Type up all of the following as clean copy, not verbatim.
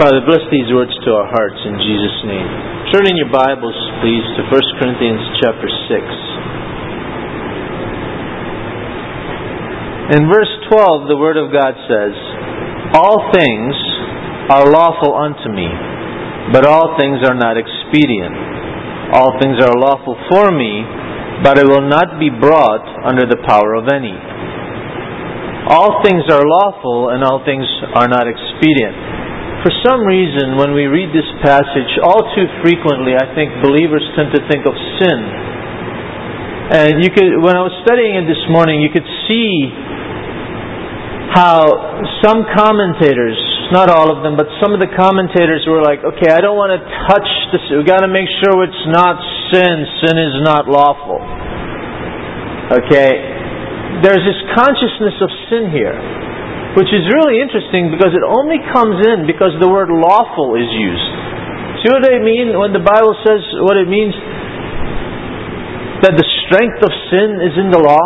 Father, bless these words to our hearts in Jesus' name. Turn in your Bibles, please, to 1 Corinthians chapter 6. In verse 12, the Word of God says, "All things are lawful unto me, but all things are not expedient. All things are lawful for me, but I will not be brought under the power of any." All things are lawful, and all things are not expedient. For some reason, when we read this passage, all too frequently, I think believers tend to think of sin. And when I was studying it this morning, you could see how some commentators, not all of them, but some of the commentators were like, okay, I don't want to touch this. We've got to make sure it's not sin. Sin is not lawful. Okay? There's this consciousness of sin here, which is really interesting because it only comes in because the word lawful is used. See what I mean when the Bible says what it means? That the strength of sin is in the law.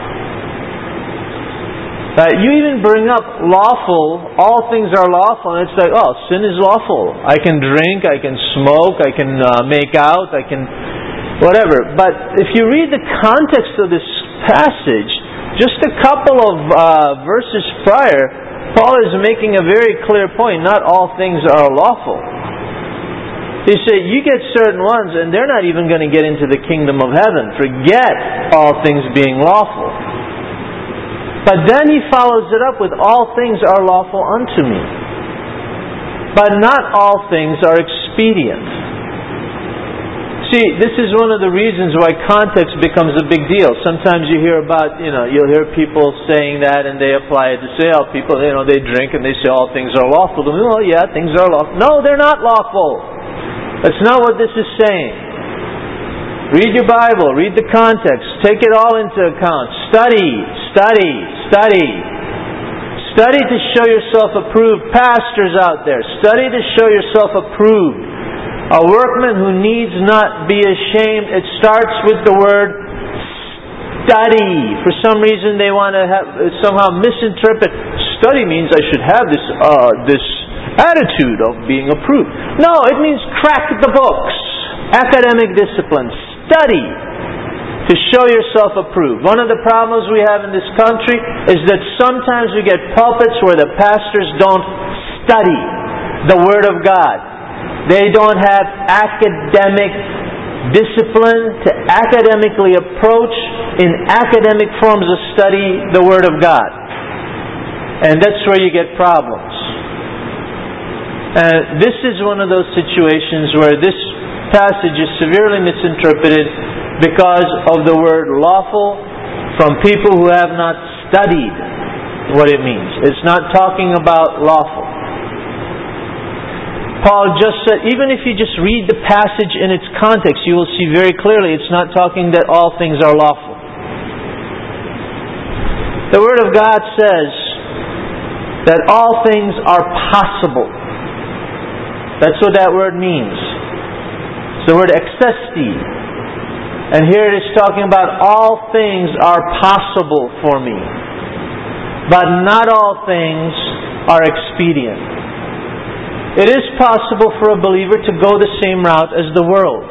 You even bring up lawful, all things are lawful, and it's like, oh, sin is lawful. I can drink, I can smoke, I can make out, I can whatever. But if you read the context of this passage, just a couple of verses prior, Paul is making a very clear point. Not all things are lawful. He said, you get certain ones and they're not even going to get into the kingdom of heaven. Forget all things being lawful. But then he follows it up with, all things are lawful unto me, but not all things are expedient. See, this is one of the reasons why context becomes a big deal. Sometimes you hear about, you'll hear people saying that and they apply it to say, oh, people, they drink and they say all things are lawful. Well, yeah, things are lawful. No, they're not lawful. That's not what this is saying. Read your Bible, read the context, take it all into account. Study. Study to show yourself approved. Pastors out there, study to show yourself approved. A workman who needs not be ashamed. It starts with the word study. For some reason they want to somehow misinterpret. Study means I should have this attitude of being approved. No, it means crack the books. Academic discipline. Study to show yourself approved. One of the problems we have in this country is that sometimes we get pulpits where the pastors don't study the Word of God. They don't have academic discipline to academically approach in academic forms of study the Word of God. And that's where you get problems. And this is one of those situations where this passage is severely misinterpreted because of the word lawful from people who have not studied what it means. It's not talking about lawful. Paul just said, even if you just read the passage in its context, you will see very clearly it's not talking that all things are lawful. The Word of God says that all things are possible. That's what that word means. It's the word exesti. And here it is talking about all things are possible for me, but not all things are expedient. It is possible for a believer to go the same route as the world,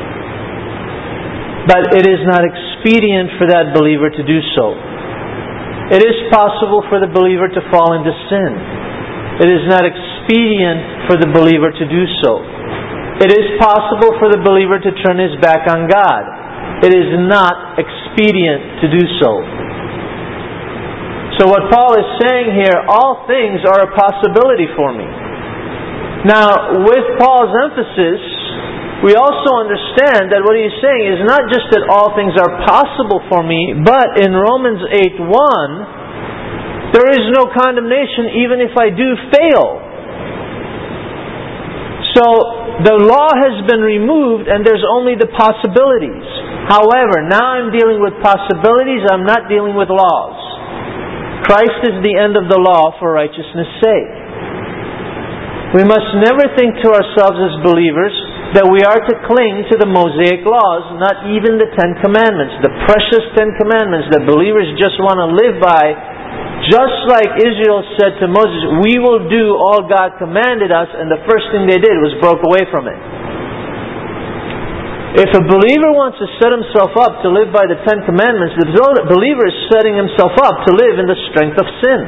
but it is not expedient for that believer to do so. It is possible for the believer to fall into sin. It is not expedient for the believer to do so. It is possible for the believer to turn his back on God. It is not expedient to do so. So what Paul is saying here, all things are a possibility for me. Now, with Paul's emphasis, we also understand that what he's saying is not just that all things are possible for me, but in Romans 8:1, there is no condemnation even if I do fail. So, the law has been removed and there's only the possibilities. However, now I'm dealing with possibilities, I'm not dealing with laws. Christ is the end of the law for righteousness' sake. We must never think to ourselves as believers that we are to cling to the Mosaic laws, not even the Ten Commandments, the precious Ten Commandments that believers just want to live by Just like Israel said to Moses, we will do all God commanded us, and the first thing they did was broke away from it. If a believer wants to set himself up to live by the Ten Commandments, the believer is setting himself up to live in the strength of sin.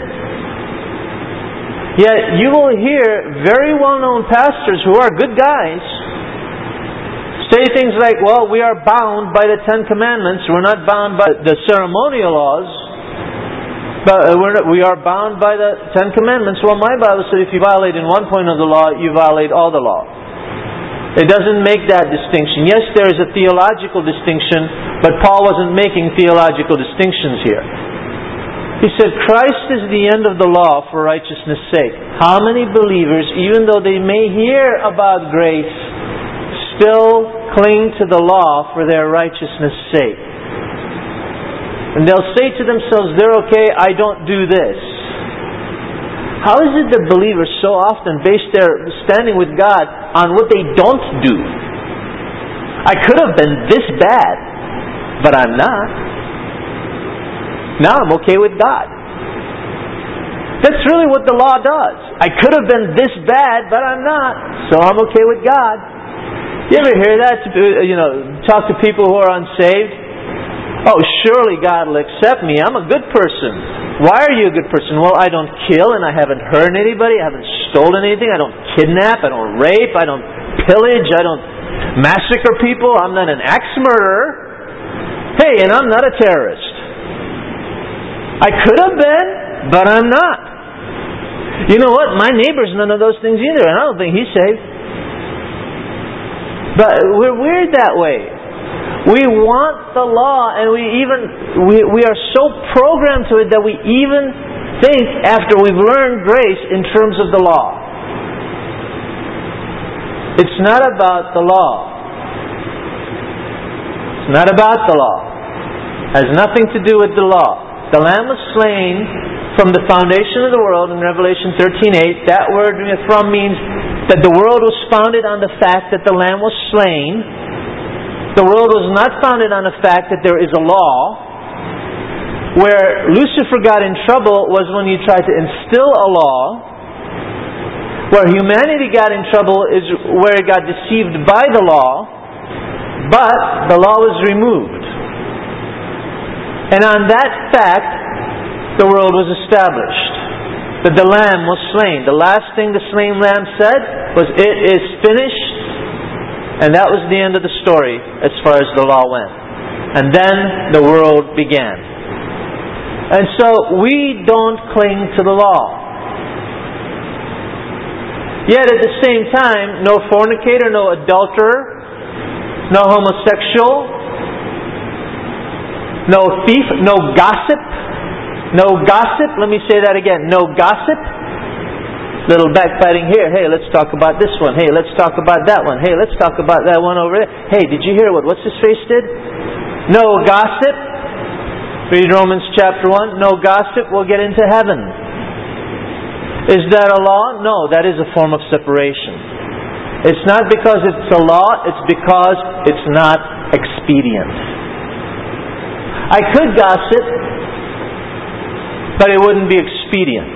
Yet you will hear very well-known pastors who are good guys say things like, well, we are bound by the Ten Commandments. We're not bound by the ceremonial laws, but we are bound by the Ten Commandments. Well, my Bible said if you violate in one point of the law, you violate all the law. It doesn't make that distinction. Yes, there is a theological distinction, but Paul wasn't making theological distinctions here. He said, Christ is the end of the law for righteousness' sake. How many believers, even though they may hear about grace, still cling to the law for their righteousness' sake? And they'll say to themselves, they're okay, I don't do this. How is it that believers so often base their standing with God on what they don't do? I could have been this bad, but I'm not. Now I'm okay with God. That's really what the law does. I could have been this bad, but I'm not, so I'm okay with God. You ever hear that? Talk to people who are unsaved. Oh, surely God will accept me. I'm a good person. Why are you a good person? Well, I don't kill and I haven't hurt anybody. I haven't stolen anything. I don't kidnap. I don't rape. I don't pillage. I don't massacre people. I'm not an axe murderer. Hey, and I'm not a terrorist. I could have been, but I'm not. You know what? My neighbor's none of those things either, and I don't think he's saved. But we're weird that way. We want the law, and we are so programmed to it that we even think after we've learned grace in terms of the law. It's not about the law. It's not about the law. It has nothing to do with the law. The Lamb was slain from the foundation of the world in Revelation 13:8. That word from means that the world was founded on the fact that the Lamb was slain. The world was not founded on the fact that there is a law. Where Lucifer got in trouble was when he tried to instill a law. Where humanity got in trouble is where it got deceived by the law. But the law was removed. And on that fact, the world was established. That the Lamb was slain. The last thing the slain Lamb said was, "It is finished." And that was the end of the story as far as the law went. And then the world began. And so we don't cling to the law. Yet at the same time, no fornicator, no adulterer, no homosexual, no thief, no gossip. No gossip. Let me say that again. No gossip. Little backbiting here. Hey, let's talk about this one. Hey, let's talk about that one. Hey, let's talk about that one over there. Hey, did you hear what's his face did? No gossip. Read Romans chapter 1. No gossip will get into heaven. Is that a law? No, that is a form of separation. It's not because it's a law, it's because it's not expedient. I could gossip, but it wouldn't be expedient.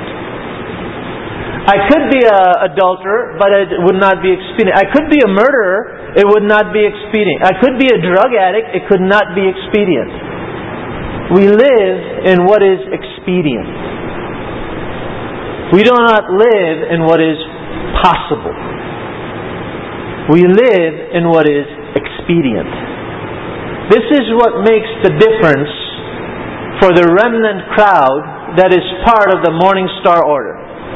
I could be an adulterer, but it would not be expedient. I could be a murderer, it would not be expedient. I could be a drug addict, it could not be expedient. We live in what is expedient. We do not live in what is possible. We live in what is expedient. This is what makes the difference for the remnant crowd that is part of the Morning Star Order.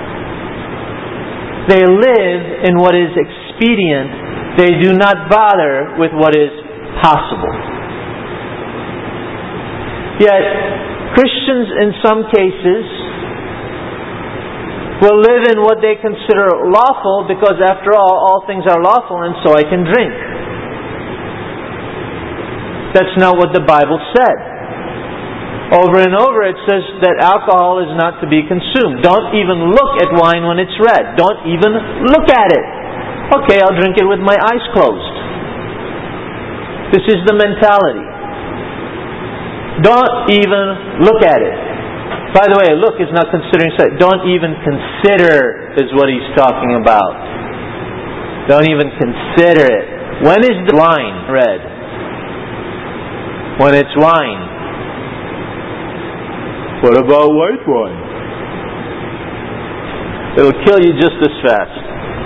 They live in what is expedient. They do not bother with what is possible. Yet, Christians in some cases will live in what they consider lawful because after all things are lawful and so I can drink. That's not what the Bible said. Over and over it says that alcohol is not to be consumed. Don't even look at wine when it's red. Don't even look at it. Okay, I'll drink it with my eyes closed. This is the mentality. Don't even look at it. By the way, look is not considering sight. Don't even consider is what he's talking about. Don't even consider it. When is the wine red? When it's wine. What about white wine? It'll kill you just as fast.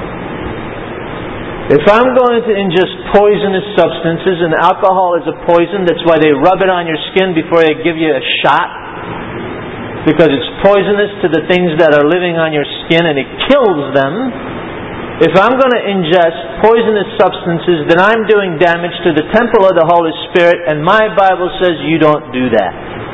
If I'm going to ingest poisonous substances, and alcohol is a poison, that's why they rub it on your skin before they give you a shot, because it's poisonous to the things that are living on your skin and it kills them. If I'm going to ingest poisonous substances, then I'm doing damage to the temple of the Holy Spirit, and my Bible says you don't do that.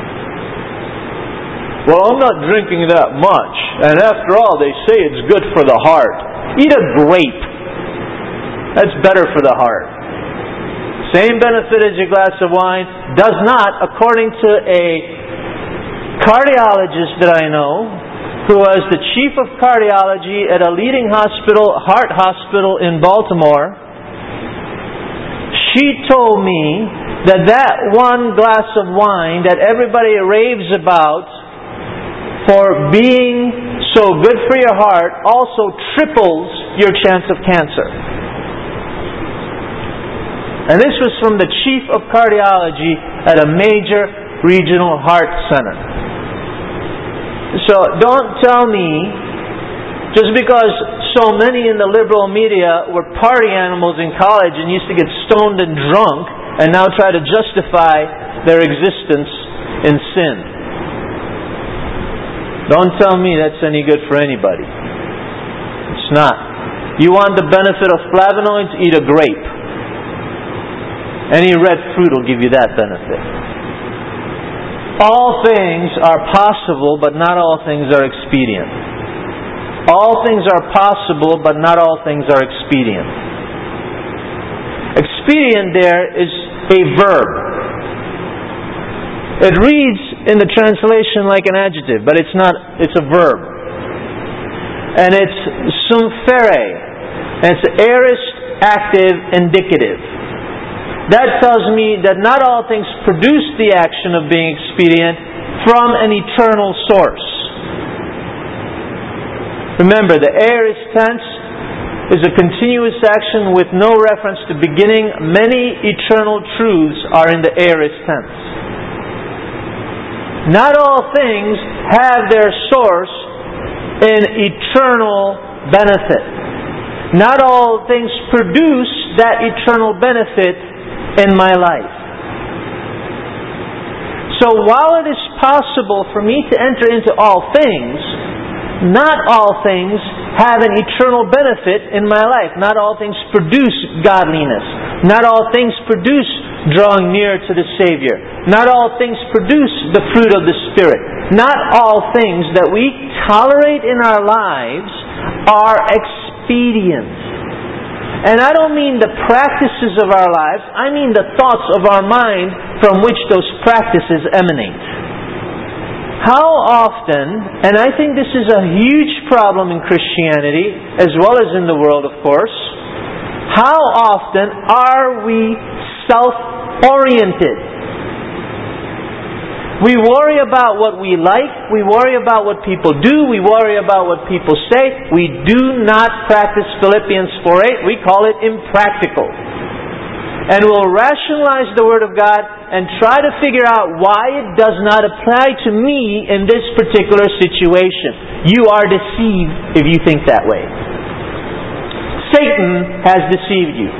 Well, I'm not drinking that much, and after all, they say it's good for the heart. Eat a grape. That's better for the heart. Same benefit as your glass of wine. Does not, according to a cardiologist that I know, who was the chief of cardiology at a leading hospital, heart hospital in Baltimore. She told me that one glass of wine that everybody raves about for being so good for your heart also triples your chance of cancer. And this was from the chief of cardiology at a major regional heart center. So don't tell me, just because so many in the liberal media were party animals in college and used to get stoned and drunk and now try to justify their existence in sin. Don't tell me that's any good for anybody. It's not. You want the benefit of flavonoids? Eat a grape. Any red fruit will give you that benefit. All things are possible, but not all things are expedient. All things are possible, but not all things are expedient. Expedient there is a verb. It reads in the translation like an adjective, but it's not. It's a verb. And it's sumfere. And it's aorist, active, indicative. That tells me that not all things produce the action of being expedient from an eternal source. Remember, the aorist tense is a continuous action with no reference to beginning. Many eternal truths are in the aorist tense. Not all things have their source in eternal benefit. Not all things produce that eternal benefit in my life. So while it is possible for me to enter into all things, not all things have an eternal benefit in my life. Not all things produce godliness. Not all things produce drawing near to the Savior. Not all things produce the fruit of the Spirit. Not all things that we tolerate in our lives are expedient. And I don't mean the practices of our lives, I mean the thoughts of our mind from which those practices emanate. How often, and I think this is a huge problem in Christianity, as well as in the world of course, how often are we self-oriented? We worry about what we like, we worry about what people do, we worry about what people say. We do not practice Philippians 4:8. We call it impractical. And we'll rationalize the Word of God and try to figure out why it does not apply to me in this particular situation. You are deceived if you think that way. Satan has deceived you.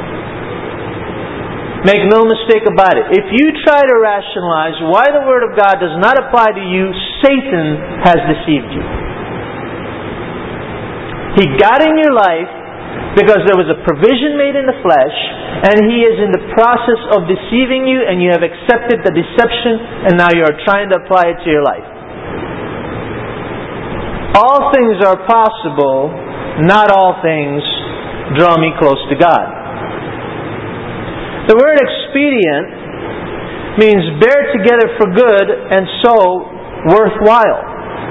Make no mistake about it. If you try to rationalize why the Word of God does not apply to you, Satan has deceived you. He got in your life because there was a provision made in the flesh, and he is in the process of deceiving you, and you have accepted the deception, and now you are trying to apply it to your life. All things are possible, not all things draw me close to God. The word expedient means bear together for good and so worthwhile.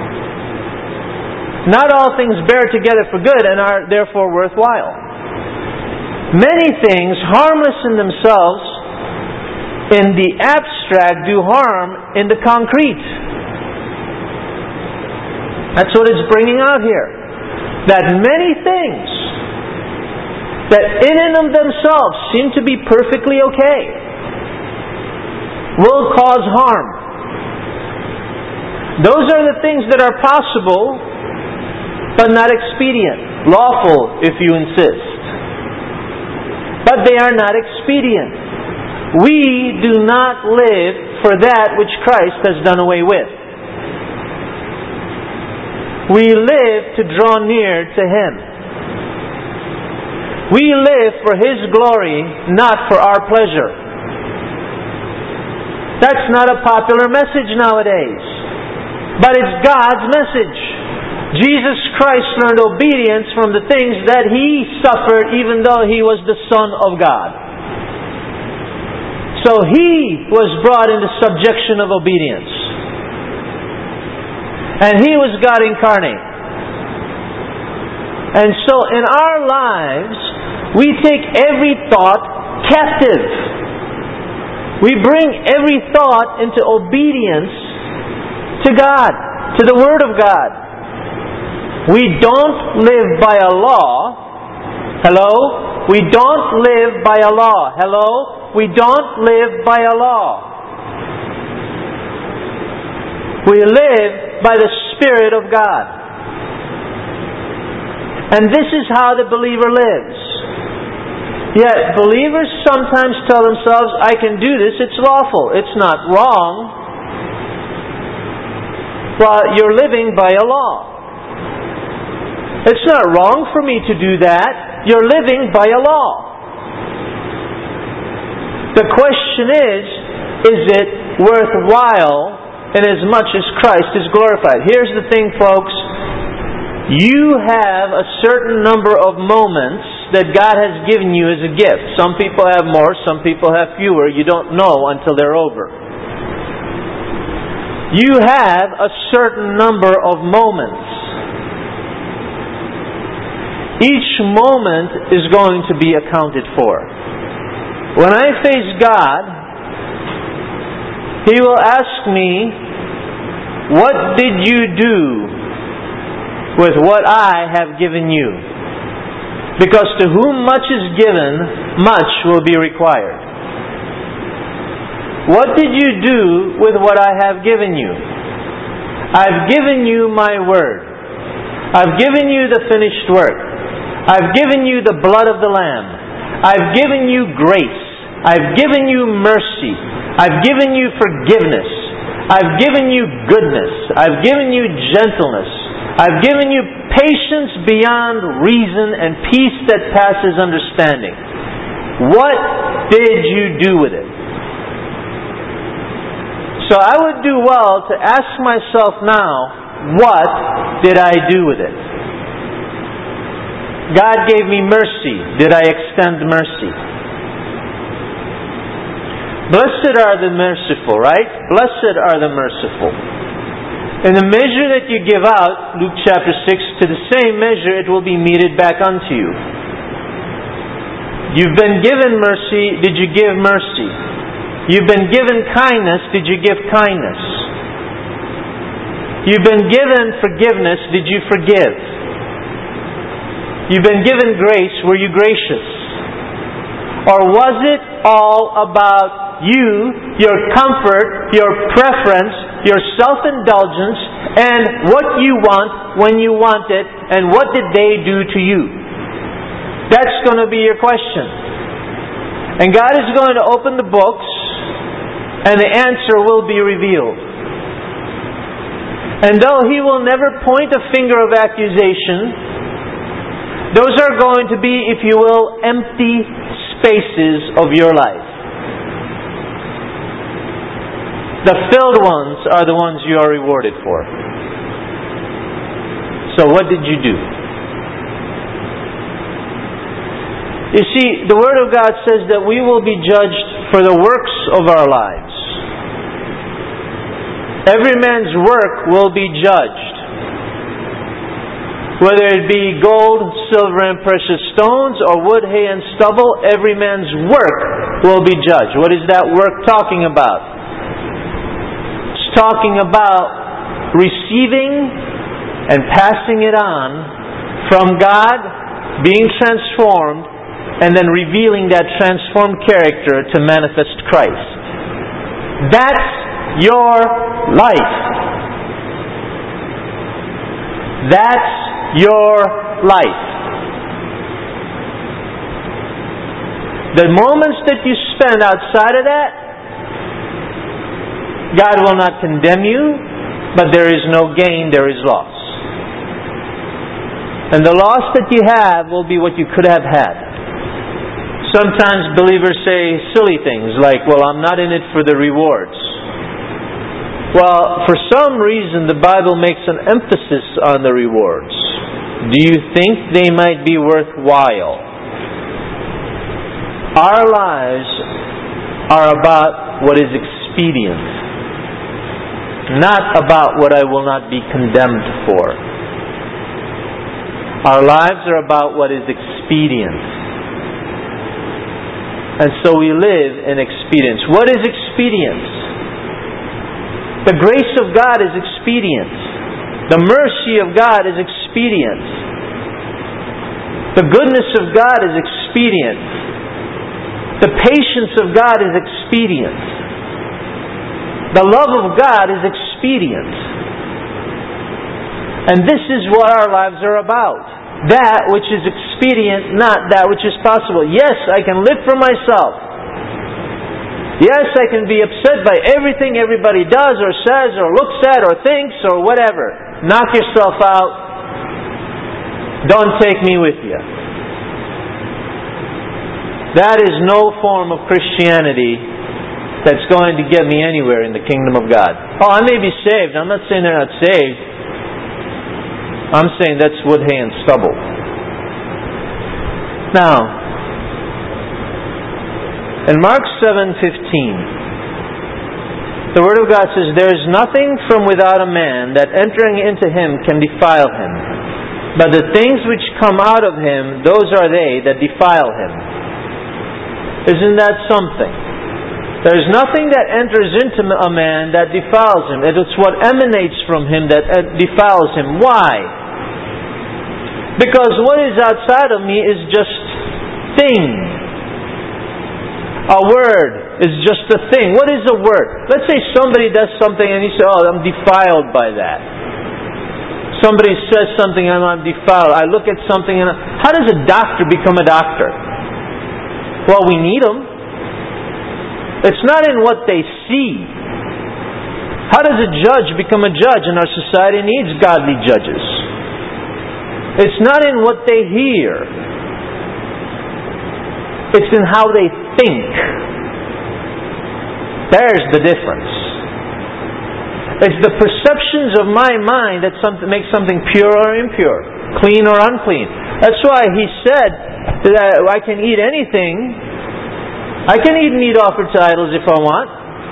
Not all things bear together for good and are therefore worthwhile. Many things, harmless in themselves, in the abstract do harm in the concrete. That's what it's bringing out here. That many things that in and of themselves seem to be perfectly okay will cause harm. Those are the things that are possible, but not expedient. Lawful, if you insist. But they are not expedient. We do not live for that which Christ has done away with. We live to draw near to Him. We live for His glory, not for our pleasure. That's not a popular message nowadays, but it's God's message. Jesus Christ learned obedience from the things that He suffered, even though He was the Son of God. So He was brought into subjection of obedience. And He was God incarnate. And so in our lives, we take every thought captive. We bring every thought into obedience to God, to the Word of God. We don't live by a law. Hello? We don't live by a law. Hello? We don't live by a law. We live by the Spirit of God. And this is how the believer lives. Yet believers sometimes tell themselves, I can do this, it's lawful, it's not wrong. Well, you're living by a law. It's not wrong for me to do that. You're living by a law. The question is it worthwhile in as much as Christ is glorified? Here's the thing, folks. You have a certain number of moments that God has given you as a gift. Some people have more, some people have fewer. You don't know until they're over. You have a certain number of moments. Each moment is going to be accounted for. When I face God, He will ask me, what did you do with what I have given you? Because to whom much is given, much will be required. What did you do with what I have given you? I've given you my word. I've given you the finished work. I've given you the blood of the Lamb. I've given you grace. I've given you mercy. I've given you forgiveness. I've given you goodness. I've given you gentleness. I've given you patience beyond reason and peace that passes understanding. What did you do with it? So I would do well to ask myself now, what did I do with it? God gave me mercy. Did I extend mercy? Blessed are the merciful, right? Blessed are the merciful. In the measure that you give out, Luke chapter 6, to the same measure it will be meted back unto you. You've been given mercy, did you give mercy? You've been given kindness, did you give kindness? You've been given forgiveness, did you forgive? You've been given grace, were you gracious? Or was it all about you, your comfort, your preference, your self-indulgence, and what you want when you want it, and what did they do to you? That's going to be your question. And God is going to open the books, and the answer will be revealed. And though He will never point a finger of accusation, those are going to be, if you will, empty spaces of your life. The filled ones are the ones you are rewarded for. So what did you do? You see, the Word of God says that we will be judged for the works of our lives. Every man's work will be judged. Whether it be gold, silver, and precious stones, or wood, hay, and stubble, every man's work will be judged. What is that work talking about? It's talking about receiving and passing it on from God, being transformed, and then revealing that transformed character to manifest Christ. That's your life. That's your life. The moments that you spend outside of that, God will not condemn you, but there is no gain, there is loss. And the loss that you have will be what you could have had. Sometimes believers say silly things like, well, I'm not in it for the rewards. Well, for some reason the Bible makes an emphasis on the rewards. Do you think they might be worthwhile? Our lives are about what is expedient, not about what I will not be condemned for. Our lives are about what is expedient. And so we live in expedience. What is expedience? The grace of God is expedient. The mercy of God is expedient. The goodness of God is expedient. The patience of God is expedient. The love of God is expedient. And this is what our lives are about. That which is expedient, not that which is possible. Yes, I can live for myself. Yes, I can be upset by everything everybody does or says or looks at or thinks or whatever. Knock yourself out. Don't take me with you. That is no form of Christianity that's going to get me anywhere in the kingdom of God. Oh, I may be saved. I'm not saying they're not saved. I'm saying that's wood, hay, and stubble. Now, in Mark 7:15, the Word of God says, "There is nothing from without a man that entering into him can defile him. But the things which come out of him, those are they that defile him." Isn't that something? There is nothing that enters into a man that defiles him. It is what emanates from him that defiles him. Why? Because what is outside of me is just thing. A word is just a thing. What is a word? Let's say somebody does something and you say, oh, I'm defiled by that. Somebody says something and I'm defiled. I look at something and how does a doctor become a doctor? Well, we need them. It's not in what they see. How does a judge become a judge? And our society needs godly judges. It's not in what they hear. It's in how they think. There's the difference. It's the perceptions of my mind that make something pure or impure, clean or unclean. That's why He said that I can eat anything. I can eat meat offered to idols if I want.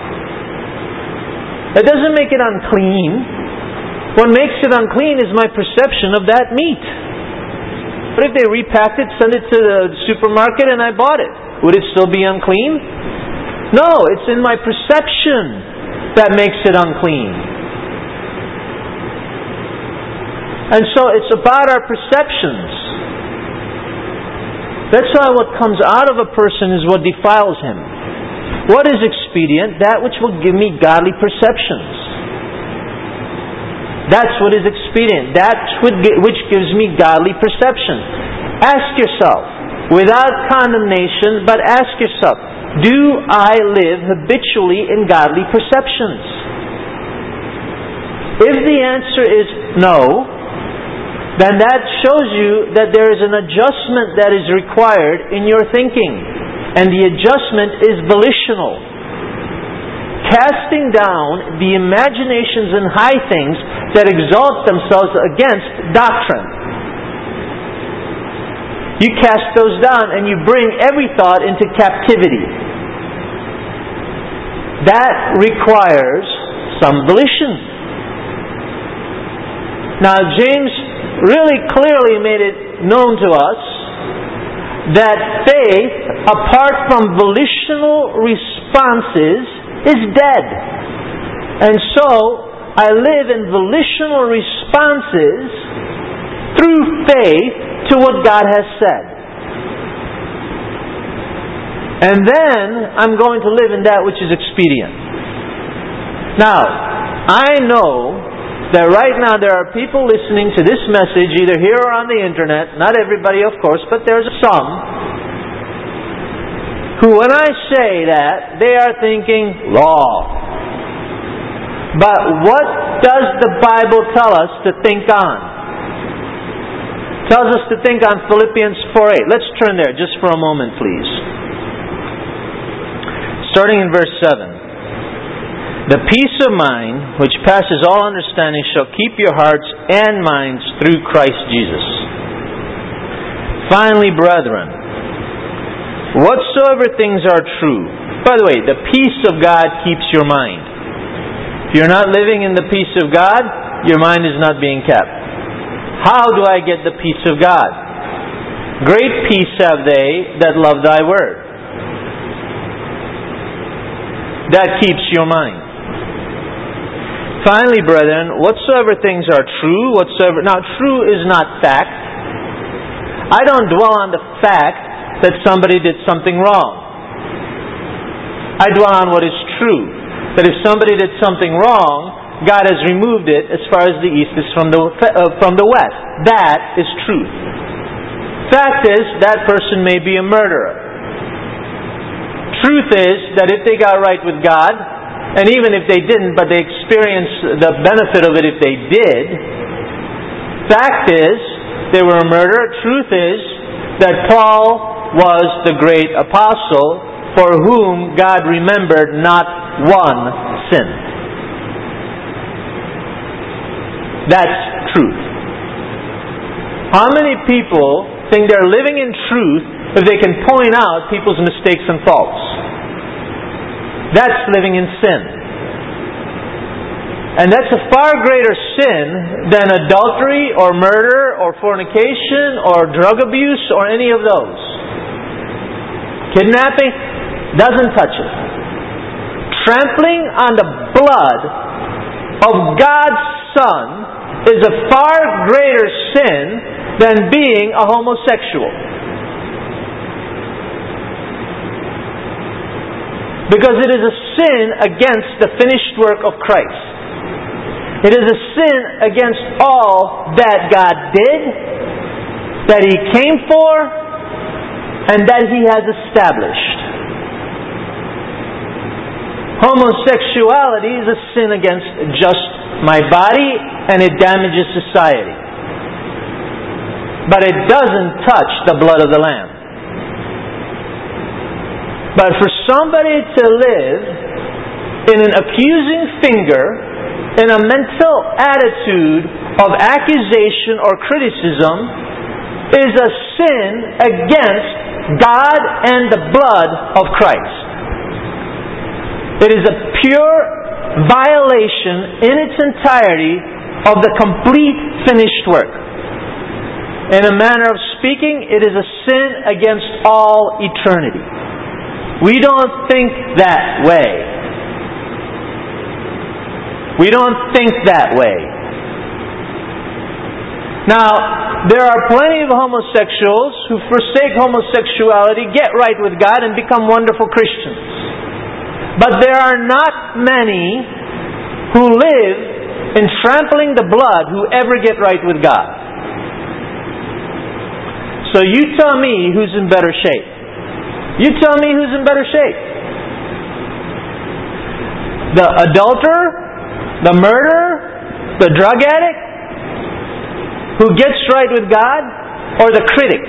It doesn't make it unclean. What makes it unclean is my perception of that meat. But if they repacked it, sent it to the supermarket and I bought it, would it still be unclean? No, it's in my perception that makes it unclean. And so it's about our perceptions. That's why what comes out of a person is what defiles him. What is expedient? That which will give me godly perceptions. That's what is expedient. That's which gives me godly perception. Ask yourself, without condemnation, but ask yourself, do I live habitually in godly perceptions? If the answer is no, then that shows you that there is an adjustment that is required in your thinking. And the adjustment is volitional. Casting down the imaginations and high things that exalt themselves against doctrine. You cast those down and you bring every thought into captivity. That requires some volition. Now, James really clearly made it known to us that faith, apart from volitional responses, is dead. And so, I live in volitional responses through faith to what God has said. And then I'm going to live in that which is expedient. Now, I know that right now there are people listening to this message either here or on the internet, not everybody of course, but there's some, who when I say that, they are thinking, law. But what does the Bible tell us to think on? It tells us to think on Philippians 4:8. Let's turn there just for a moment, please. Starting in verse 7. The peace of mind, which passes all understanding, shall keep your hearts and minds through Christ Jesus. Finally, brethren, whatsoever things are true. By the way, the peace of God keeps your mind. If you're not living in the peace of God, your mind is not being kept. How do I get the peace of God? Great peace have they that love thy word. That keeps your mind. Finally, brethren, whatsoever things are true, now true is not fact. I don't dwell on the fact that somebody did something wrong. I dwell on what is true. That if somebody did something wrong, God has removed it as far as the east is from the west. That is truth. Fact is, that person may be a murderer. Truth is that if they got right with God, and even if they didn't, but they experienced the benefit of it if they did, fact is, they were a murderer. Truth is that Paul was the great apostle for whom God remembered not one sin. That's truth. How many people think they're living in truth if they can point out people's mistakes and faults? That's living in sin. And that's a far greater sin than adultery or murder or fornication or drug abuse or any of those. Kidnapping doesn't touch it. Trampling on the blood of God's Son is a far greater sin than being a homosexual. Because it is a sin against the finished work of Christ. It is a sin against all that God did, that He came for, and that He has established. Homosexuality is a sin against just my body, and it damages society. But it doesn't touch the blood of the Lamb. But for somebody to live in an accusing finger, in a mental attitude of accusation or criticism, is a sin against God and the blood of Christ. It is a pure violation in its entirety of the complete finished work. In a manner of speaking, it is a sin against all eternity. We don't think that way. We don't think that way. Now, there are plenty of homosexuals who forsake homosexuality, get right with God, and become wonderful Christians. But there are not many who live in trampling the blood who ever get right with God. So you tell me who's in better shape. You tell me who's in better shape. The adulterer, the murderer, the drug addict, who gets right with God, or the critic,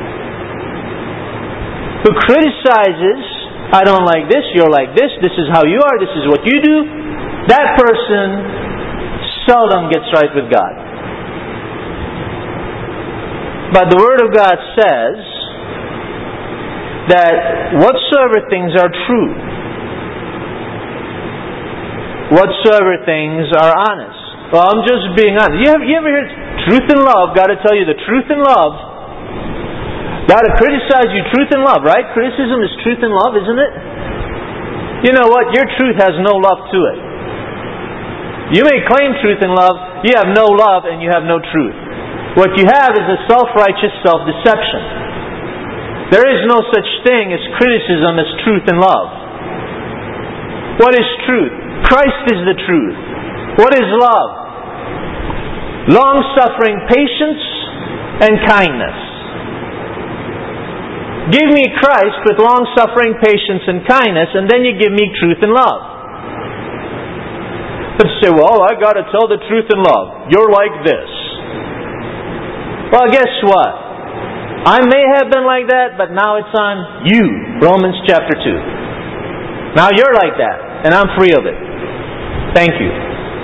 who criticizes, I don't like this, you're like this is how you are, this is what you do. That person seldom gets right with God. But the Word of God says that whatsoever things are true, whatsoever things are honest. Well, I'm just being honest. You ever heard truth and love? Got to tell you the truth and love. Got to criticize you, truth and love, right? Criticism is truth and love, isn't it? You know what? Your truth has no love to it. You may claim truth and love, you have no love and you have no truth. What you have is a self-righteous self-deception. There is no such thing as criticism as truth and love. What is truth? Christ is the truth. What is love? Long-suffering patience and kindness. Give me Christ with long-suffering patience and kindness, and then you give me truth and love. But you say, well, I got to tell the truth in love. You're like this. Well, guess what? I may have been like that, but now it's on you. Romans chapter 2. Now you're like that, and I'm free of it. Thank you.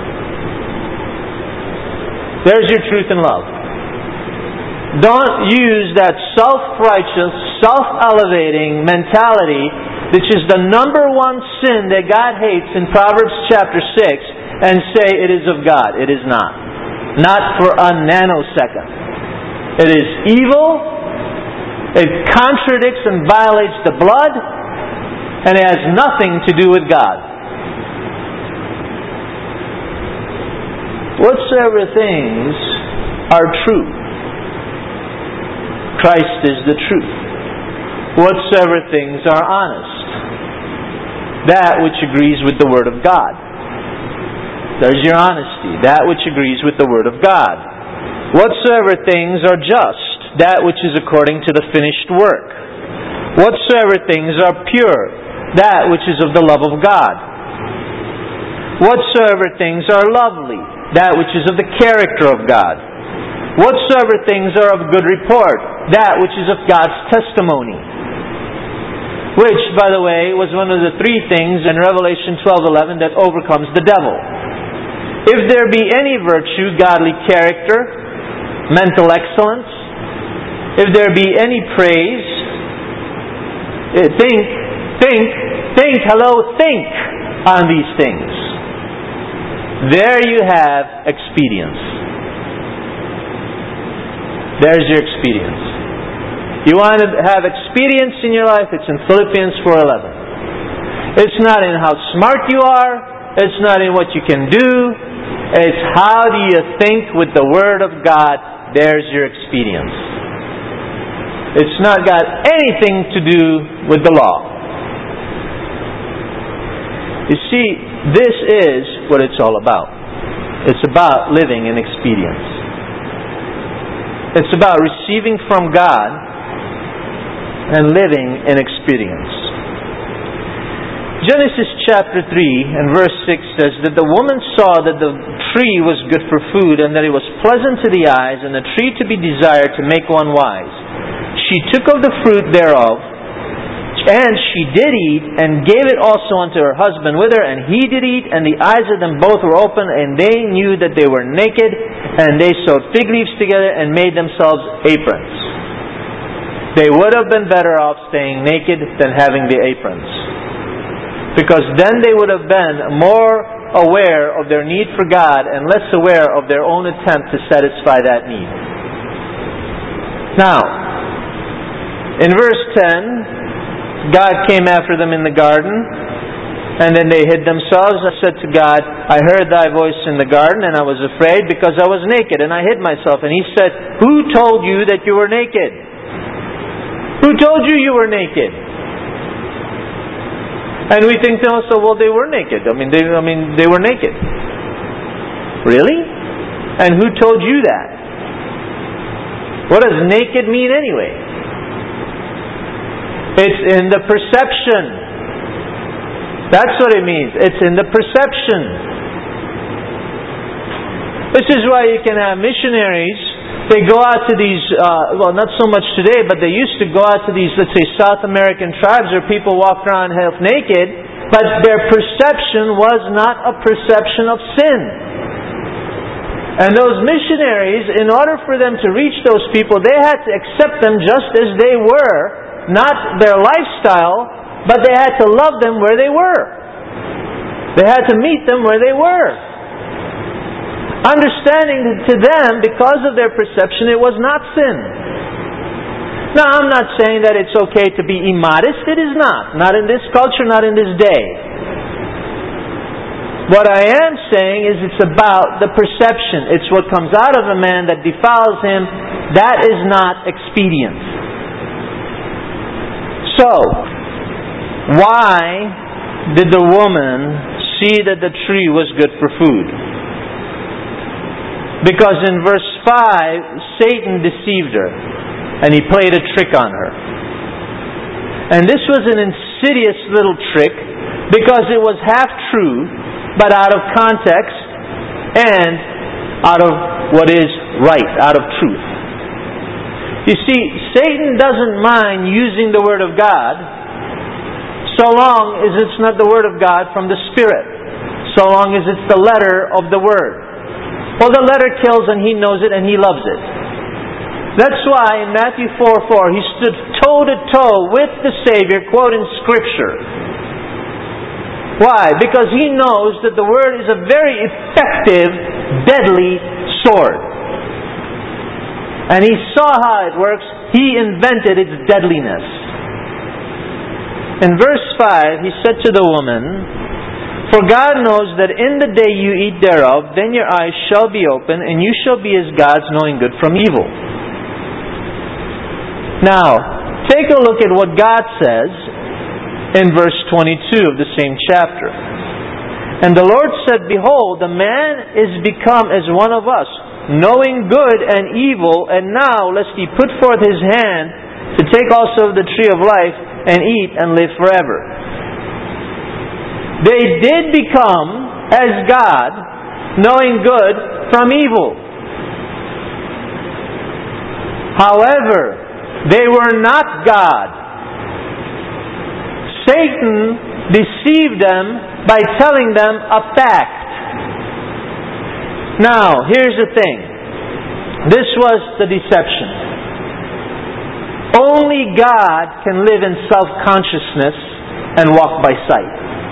There's your truth and love. Don't use that self-righteous, self-elevating mentality, which is the number one sin that God hates in Proverbs chapter 6, and say it is of God. It is not. Not for a nanosecond. It is evil. It contradicts and violates the blood, and it has nothing to do with God. Whatsoever things are true, Christ is the truth. Whatsoever things are honest, that which agrees with the Word of God. There's your honesty, that which agrees with the Word of God. Whatsoever things are just, that which is according to the finished work. Whatsoever things are pure, that which is of the love of God. Whatsoever things are lovely, that which is of the character of God. Whatsoever things are of good report, that which is of God's testimony. Which, by the way, was one of the three things in Revelation 12:11 that overcomes the devil. If there be any virtue, godly character, mental excellence, if there be any praise, think on these things. There you have expedience. There's your expedience. You want to have expedience in your life? It's in Philippians 4:11. It's not in how smart you are. It's not in what you can do. It's how do you think with the Word of God. There's your expedience. It's not got anything to do with the law. You see, this is what it's all about. It's about living in expedience. It's about receiving from God and living in expedience. Genesis chapter 3 and verse 6 says that the woman saw that the tree was good for food and that it was pleasant to the eyes and a tree to be desired to make one wise. She took of the fruit thereof, and she did eat, and gave it also unto her husband with her, and he did eat, and the eyes of them both were open, and they knew that they were naked, and they sewed fig leaves together, and made themselves aprons. They would have been better off staying naked than having the aprons. Because then they would have been more aware of their need for God, and less aware of their own attempt to satisfy that need. Now, in verse 10, God came after them in the garden, and then they hid themselves. I said to God, I heard thy voice in the garden, and I was afraid because I was naked, and I hid myself. And He said, who told you that you were naked? Who told you you were naked? And we think to ourselves, well, they were naked. They were naked. Really? And who told you that? What does naked mean anyway? It's in the perception. That's what it means. It's in the perception. This is why you can have missionaries. They go out to these, not so much today, but they used to go out to these, let's say, South American tribes where people walk around half naked, but their perception was not a perception of sin. And those missionaries, in order for them to reach those people, they had to accept them just as they were. Not their lifestyle, but they had to love them where they were. They had to meet them where they were. Understanding that to them, because of their perception, it was not sin. Now, I'm not saying that it's okay to be immodest. It is not. Not in this culture, not in this day. What I am saying is it's about the perception. It's what comes out of a man that defiles him. That is not expedient. So, why did the woman see that the tree was good for food? Because in verse 5, Satan deceived her, and he played a trick on her. And this was an insidious little trick, because it was half true, but out of context, and out of what is right, out of truth. You see, Satan doesn't mind using the Word of God, so long as it's not the Word of God from the Spirit, so long as it's the letter of the Word. Well, the letter kills, and he knows it, and he loves it. That's why in Matthew 4:4, he stood toe-to-toe with the Savior, quoting Scripture. Why? Because he knows that the Word is a very effective, deadly sword. And he saw how it works. He invented its deadliness. In verse 5, he said to the woman, "For God knows that in the day you eat thereof, then your eyes shall be open, and you shall be as gods, knowing good from evil." Now, take a look at what God says in verse 22 of the same chapter. "And the Lord said, Behold, the man is become as one of us, knowing good and evil, and now lest he put forth his hand to take also of the tree of life, and eat, and live forever." They did become as God, knowing good from evil. However, they were not God. Satan deceived them by telling them a fact. Now, here's the thing. This was the deception. Only God can live in self-consciousness and walk by sight.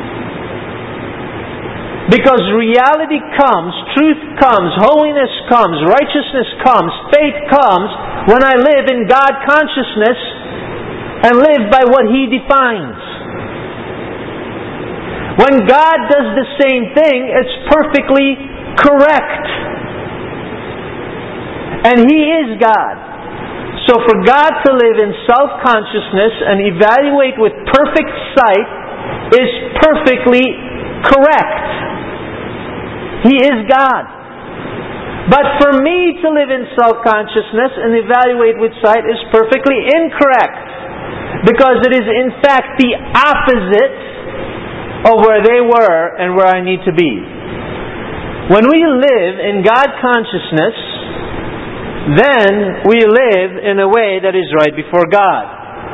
Because reality comes, truth comes, holiness comes, righteousness comes, faith comes when I live in God consciousness and live by what He defines. When God does the same thing, it's perfectly correct. And He is God. So for God to live in self-consciousness and evaluate with perfect sight is perfectly correct. He is God. But for me to live in self-consciousness and evaluate with sight is perfectly incorrect. Because it is in fact the opposite of where they were and where I need to be. When we live in God consciousness, then we live in a way that is right before God.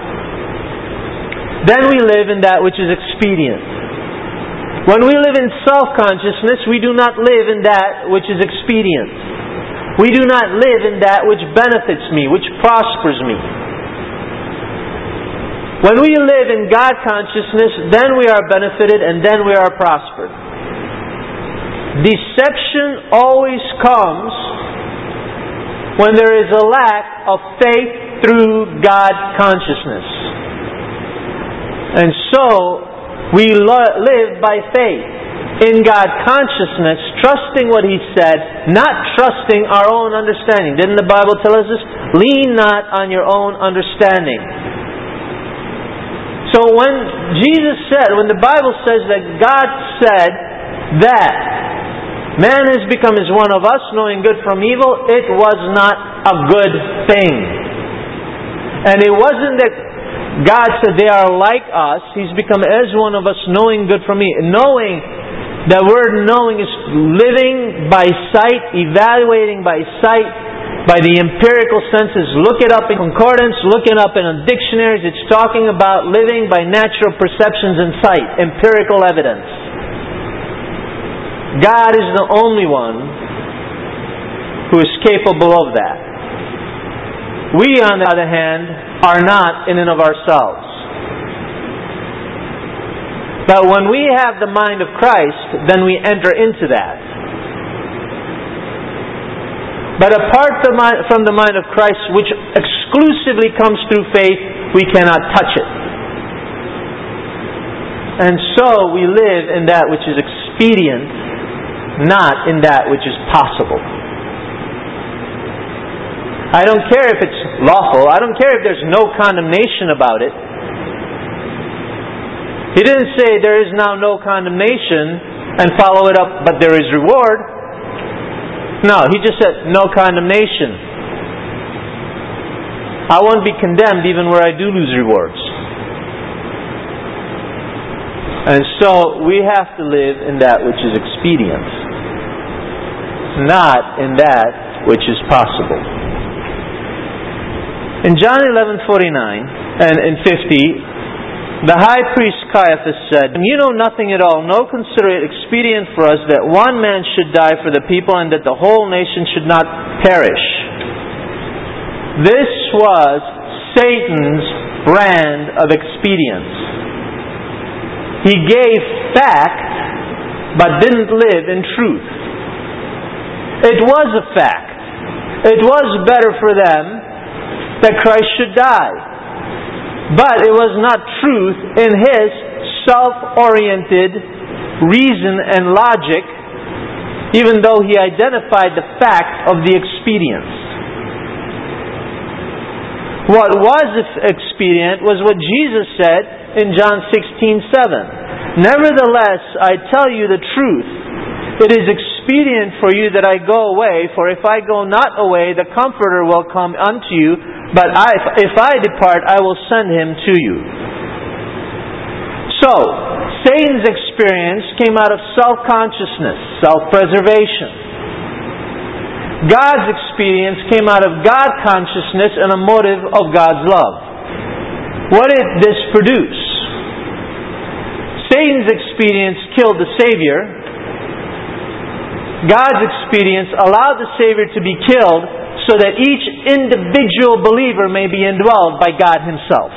Then we live in that which is expedient. When we live in self-consciousness, we do not live in that which is expedient. We do not live in that which benefits me, which prospers me. When we live in God consciousness, then we are benefited and then we are prospered. Deception always comes when there is a lack of faith through God consciousness. And so, we live by faith in God consciousness, trusting what He said, not trusting our own understanding. Didn't the Bible tell us this? Lean not on your own understanding. So when the Bible says that God said that man has become as one of us, knowing good from evil, it was not a good thing. And it wasn't that God said they are like us. He's become as one of us, knowing good from evil. Knowing, the word knowing is living by sight, evaluating by sight, by the empirical senses. Look it up in concordance, look it up in dictionaries. It's talking about living by natural perceptions and sight, empirical evidence. God is the only one who is capable of that. We, on the other hand, are not in and of ourselves. But when we have the mind of Christ, then we enter into that. But apart from the mind of Christ, which exclusively comes through faith, we cannot touch it. And so we live in that which is expedient, not in that which is possible. I don't care if it's lawful. I don't care if there's no condemnation about it. He didn't say there is now no condemnation and follow it up, but there is reward. No, He just said no condemnation. I won't be condemned even where I do lose rewards. And so we have to live in that which is expedient, not in that which is possible. In John 11:49 and in 50, the high priest Caiaphas said, "You know nothing at all, nor consider it expedient for us that one man should die for the people and that the whole nation should not perish." This was Satan's brand of expedience. He gave fact, but didn't live in truth. It was a fact. It was better for them that Christ should die. But it was not truth in his self-oriented reason and logic, even though he identified the fact of the expedience. What was expedient was what Jesus said in John 16:7. "Nevertheless, I tell you the truth. It is expedient for you that I go away, for if I go not away, the Comforter will come unto you, but if I depart, I will send Him to you." So, Satan's experience came out of self-consciousness, self-preservation. God's experience came out of God-consciousness and a motive of God's love. What did this produce? Satan's experience killed the Savior. God's experience allowed the Savior to be killed so that each individual believer may be indwelled by God Himself.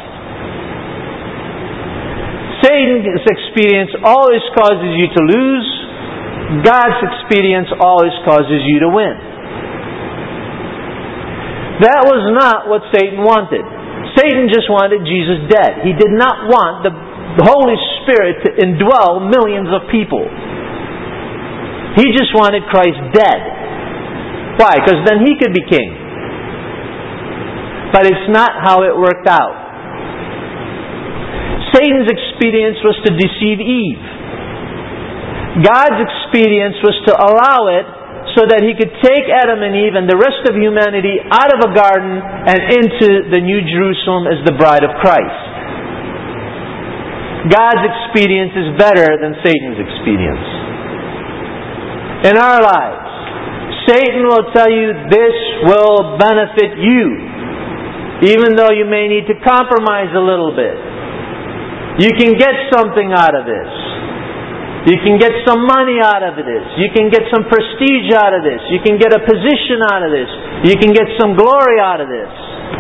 Satan's experience always causes you to lose. God's experience always causes you to win. That was not what Satan wanted. Satan just wanted Jesus dead. He did not want the Holy Spirit to indwell millions of people. He just wanted Christ dead. Why? Because then he could be king. But it's not how it worked out. Satan's expedience was to deceive Eve. God's expedience was to allow it so that He could take Adam and Eve and the rest of humanity out of a garden and into the New Jerusalem as the bride of Christ. God's expedience is better than Satan's expedience. In our lives, Satan will tell you this will benefit you, even though you may need to compromise a little bit. You can get something out of this. You can get some money out of this. You can get some prestige out of this. You can get a position out of this. You can get some glory out of this.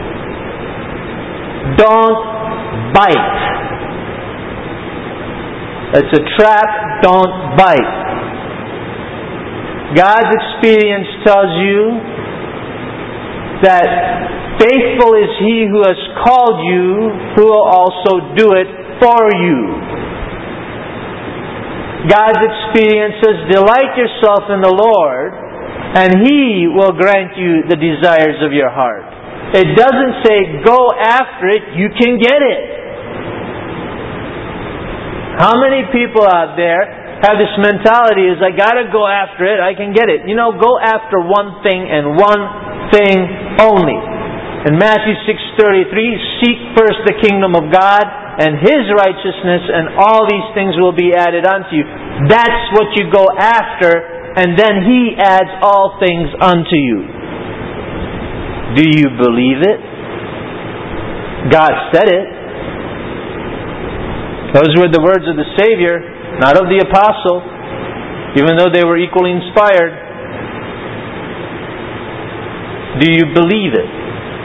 Don't bite. It's a trap. Don't bite. God's experience tells you that faithful is He who has called you, who will also do it for you. God's experience says, delight yourself in the Lord, and He will grant you the desires of your heart. It doesn't say, go after it, you can get it. How many people out there have this mentality, is I gotta go after it, I can get it. You know, go after one thing and one thing only. In Matthew 6:33, seek first the kingdom of God and His righteousness, and all these things will be added unto you. That's what you go after, and then He adds all things unto you. Do you believe it? God said it. Those were the words of the Savior, not of the apostle, even though they were equally inspired. Do you believe it?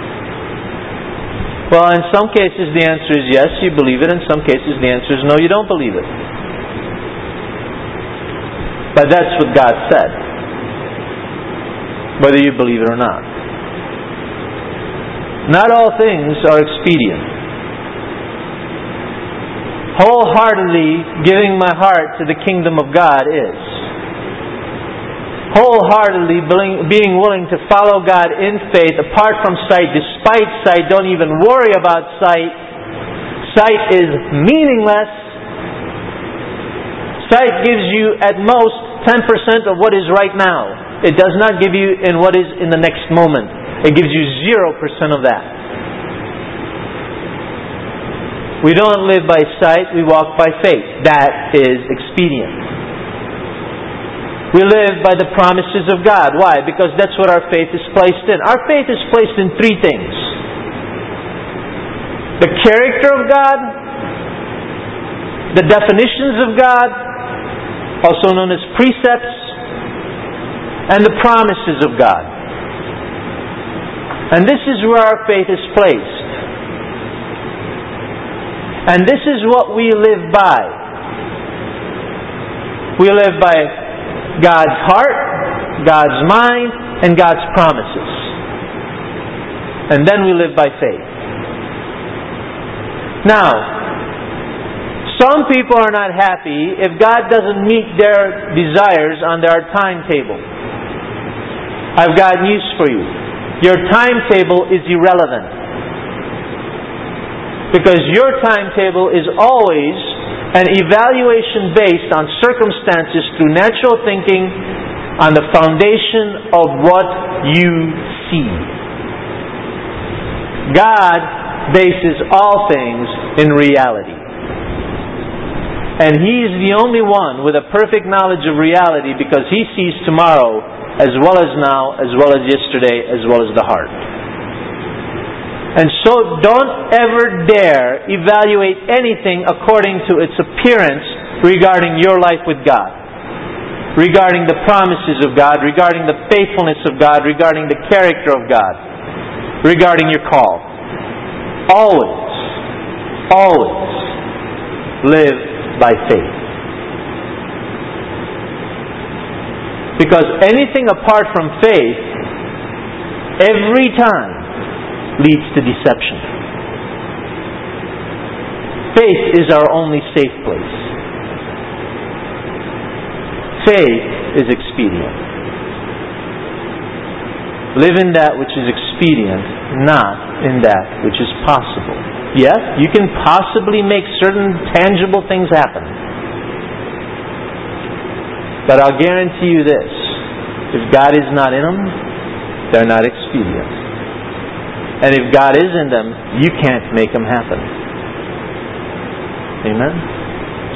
Well, in some cases the answer is yes, you believe it. In some cases the answer is no, you don't believe it. But that's what God said, whether you believe it or not. Not all things are expedient. wholeheartedly giving my heart to the kingdom of God is. Wholeheartedly being willing to follow God in faith apart from sight, despite sight. Don't even worry about sight. Sight is meaningless. Sight gives you at most 10% of what is right now. It does not give you in what is in the next moment. It gives you 0% of that. We don't live by sight, we walk by faith. That is expedient. We live by the promises of God. Why? Because that's what our faith is placed in. Our faith is placed in three things. The character of God, the definitions of God, also known as precepts, and the promises of God. And this is where our faith is placed. And this is what we live by. We live by God's heart, God's mind, and God's promises. And then we live by faith. Now, some people are not happy if God doesn't meet their desires on their timetable. I've got news for you. Your timetable is irrelevant. Because your timetable is always an evaluation based on circumstances through natural thinking on the foundation of what you see. God bases all things in reality. And He is the only one with a perfect knowledge of reality because He sees tomorrow as well as now, as well as yesterday, as well as the heart. And so don't ever dare evaluate anything according to its appearance regarding your life with God, regarding the promises of God, regarding the faithfulness of God, regarding the character of God, regarding your call. Always live by faith. Because anything apart from faith, every time, leads to deception. Faith is our only safe place. Faith is expedient. Live in that which is expedient, not in that which is possible. Yes, you can possibly make certain tangible things happen. But I'll guarantee you this. If God is not in them, they're not expedient. And if God is in them, you can't make them happen. Amen?